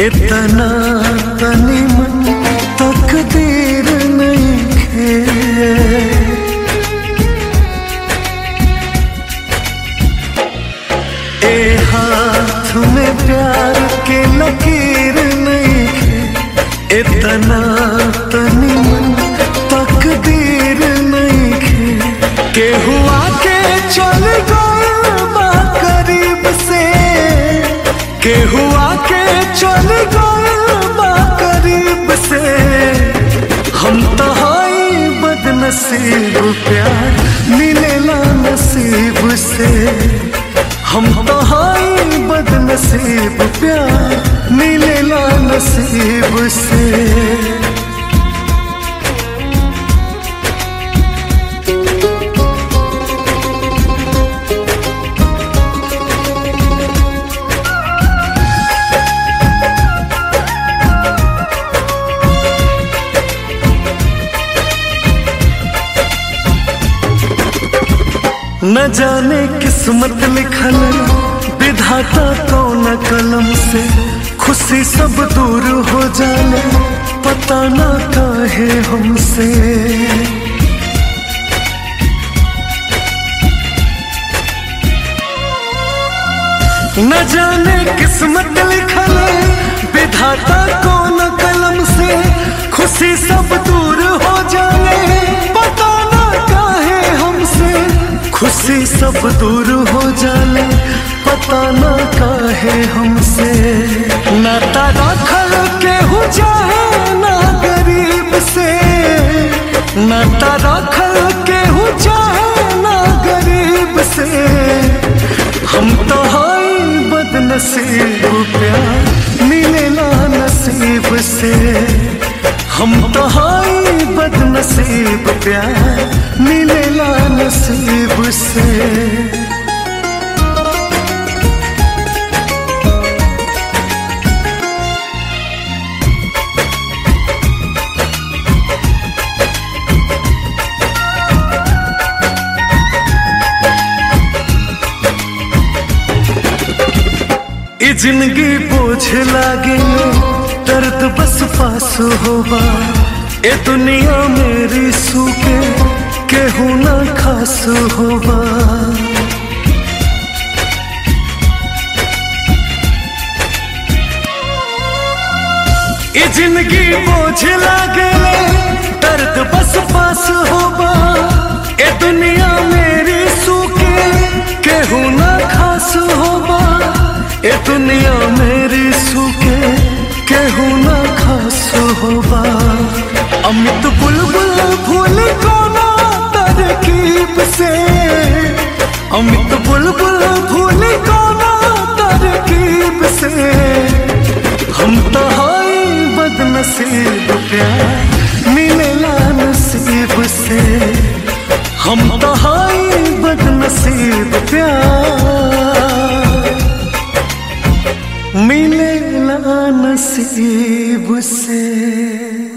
इतना तनी मन तकदीर नहीं खे। ए हाथ में प्यार के लकीर नहीं खे, इतना तनी मन तकदीर नहीं खे। के हुआ के चल गए बा करीब से, के हुआ के चल गए बा करीब से। हम तो हाई बदनसीब प्यार मिलेला नसीब से। हम तो हाई बदनसीब प्यार मिलेला नसीब से। न जाने किस्मत लिखल विधाता कौन कलम से। खुशी सब दूर हो जाने पता ना काहे हमसे। न जाने किस्मत लिखल विधाता कौन कलम से। खुशी सब दूर हो जाने पता ना काहे हमसे। खुशी सब दूर हो जाने पता ना काहे हमसे। नाता राखल केहू चाहे ना गरीब से। नाता राखल केहू चाहे ना गरीब से। हम तो हाई बदनसीब प्यार मिलेला नसीब से। हम तो हाई बदनसीब प्यार मिलेला नसीब से। ये जिंदगी बोझ लागे दर्द बस पास होबा। ए दुनिया मेरी सूखे केहू ना खास होबा। ये जिंदगी बोझ लागे दर्द बस पास होबा। ए दुनिया मेरी सूखे केहू ना खास होबा। ए दुनिया मेरी सूखे केहू ना खास होबा। अमित बुलबुल भूल कोना तरकीब से। अमित बुलबुल भूल कोना तरकीब से। हम तो हाई बदनसीब प्यार मिलेला नसीब से। हम तो हाई बदनसीब प्यार मिलेला नसीब से।